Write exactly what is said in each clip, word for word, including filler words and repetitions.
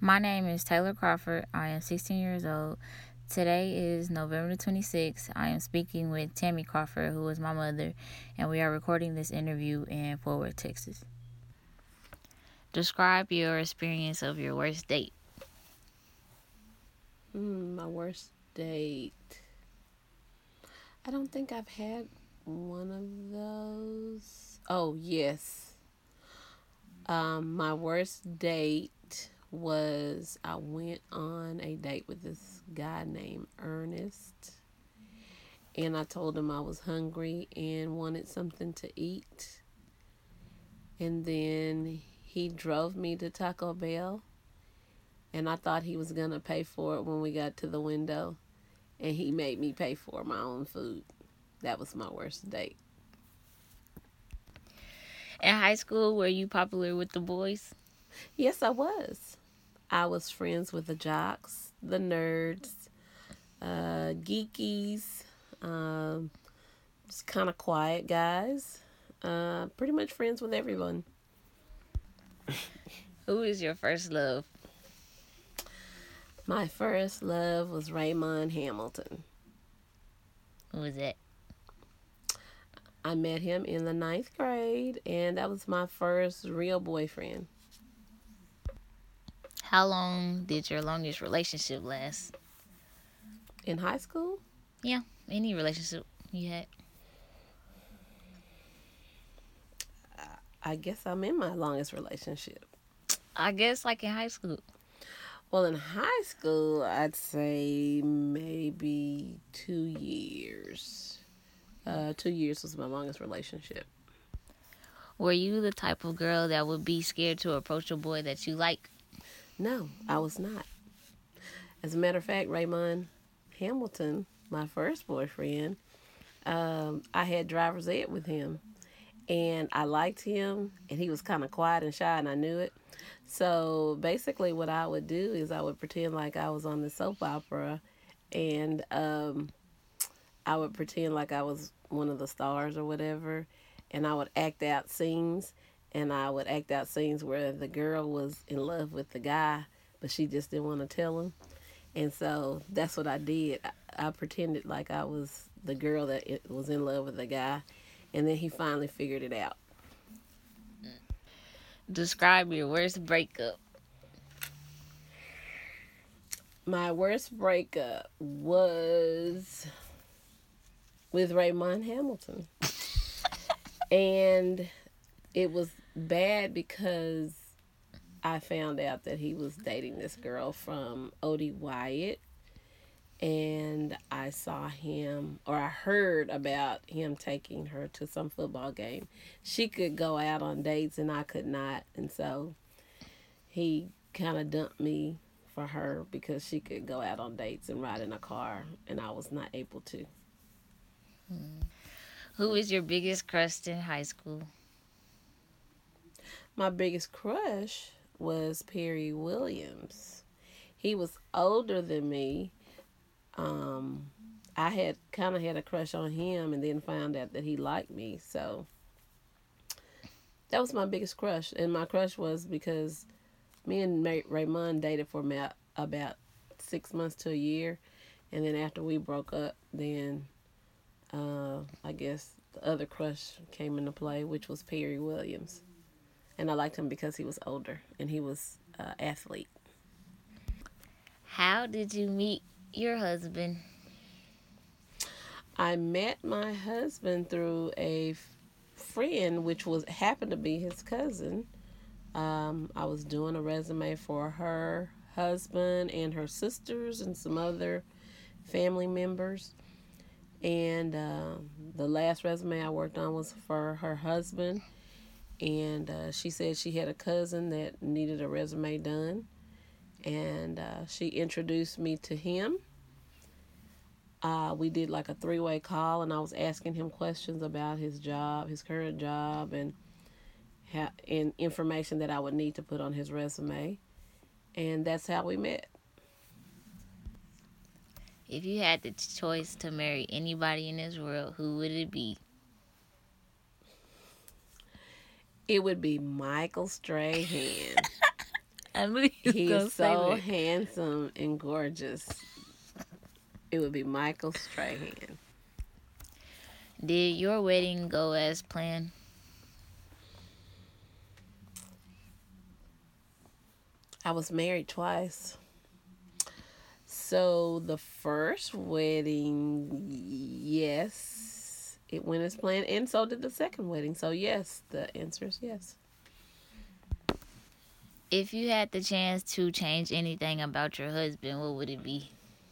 My name is Taylor Crawford. I am sixteen years old. Today is November twenty-sixth. I am speaking with Tammy Crawford, who is my mother, and we are recording this interview in Fort Worth, Texas. Describe your experience of your worst date. Mm, my worst date. I don't think I've had one of those. Oh, yes. Um, my worst date was I went on a date with this guy named Ernest. And I told him I was hungry and wanted something to eat. And then he drove me to Taco Bell. And I thought he was going to pay for it when we got to the window. And he made me pay for my own food. That was my worst date. In high school, were you popular with the boys? Yes, I was. I was friends with the jocks, the nerds, uh, geekies, um, just kind of quiet guys. Uh, pretty much friends with everyone. Who is your first love? My first love was Raymond Hamilton. Who is that? I met him in the ninth grade, and that was my first real boyfriend. How long did your longest relationship last? In high school, Yeah, any relationship you had. I guess I'm in my longest relationship. I guess like in high school. Well, in high school, I'd say maybe two years. Uh, two years was my longest relationship. Were you the type of girl that would be scared to approach a boy that you like? No, I was not. As a matter of fact, Raymond Hamilton, my first boyfriend, um, I had driver's ed with him. And I liked him, and he was kind of quiet and shy, and I knew it. So basically, what I would do is I would pretend like I was on the soap opera, and um, I would pretend like I was one of the stars or whatever, and I would act out scenes, and I would act out scenes where the girl was in love with the guy, but she just didn't want to tell him. And so that's what I did. I, I pretended like I was the girl that it was in love with the guy, and then he finally figured it out. Describe your worst breakup. My worst breakup was with Raymond Hamilton. And it was bad because I found out that he was dating this girl from Odie Wyatt. And I saw him, or I heard about him taking her to some football game. She could go out on dates and I could not. And so he kind of dumped me for her because she could go out on dates and ride in a car, and I was not able to. Who is your biggest crush in high school? My biggest crush was Perry Williams. He was older than me. Um, I had kind of had a crush on him and then found out that he liked me. So that was my biggest crush. And my crush was because me and Raymond dated for about six months to a year. And then after we broke up, then uh, I guess the other crush came into play, which was Perry Williams. And I liked him because he was older and he was an uh, athlete. How did you meet your husband? I met my husband through a friend, which was happened to be his cousin. Um, I was doing a resume for her husband and her sisters and some other family members. And uh, the last resume I worked on was for her husband. And uh, she said she had a cousin that needed a resume done. And uh, she introduced me to him. Uh, we did like a three way call, and I was asking him questions about his job, his current job, and, ha- and information that I would need to put on his resume. And that's how we met. If you had the choice to marry anybody in this world, who would it be? It would be Michael Strahan. I knew you was He gonna is say so that. handsome and gorgeous. It would be Michael Strahan. Did your wedding go as planned? I was married twice. So the first wedding, yes, it went as planned, and so did the second wedding. So yes, the answer is yes. If you had the chance to change anything about your husband, what would it be?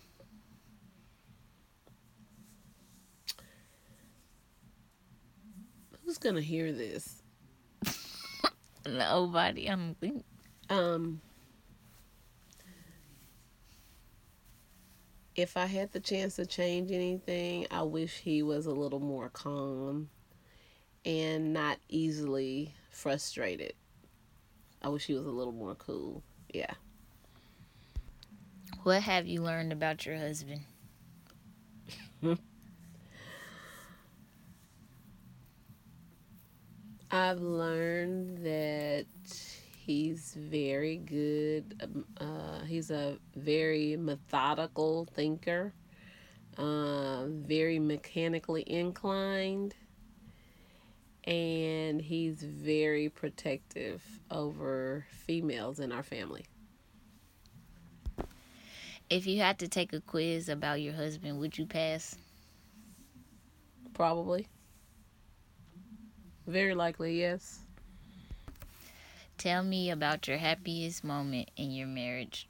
Who's gonna hear this? Nobody. I don't think. Um, if I had the chance to change anything, I wish he was a little more calm and not easily frustrated. I wish he was a little more cool. Yeah. What have you learned about your husband? I've learned that he's very good. um, Uh, he's a very methodical thinker, uh, very mechanically inclined, and he's very protective over females in our family. If you had to take a quiz about your husband, would you pass? Probably. Very likely, yes. Tell me about your happiest moment in your marriage.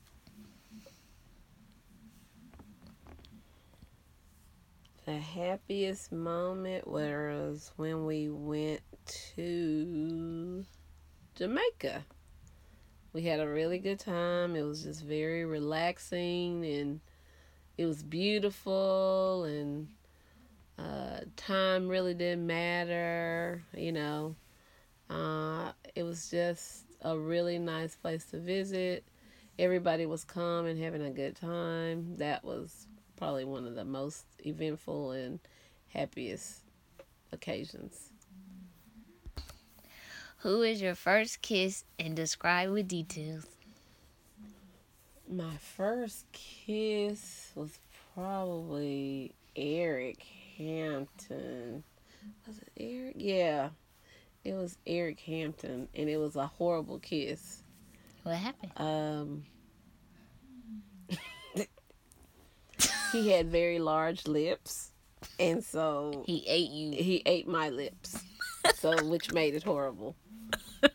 The happiest moment was when we went to Jamaica. We had a really good time. It was just very relaxing, and it was beautiful, and uh, time really didn't matter. You know, uh, it was just a really nice place to visit. Everybody was calm and having a good time. That was probably one of the most eventful and happiest occasions. Who is your first kiss and describe with details? My first kiss was probably Eric Hampton. Was it Eric? Yeah, it was Eric Hampton, and it was a horrible kiss. What happened? Um, he had very large lips, and so He ate you. he ate my lips, so which made it horrible.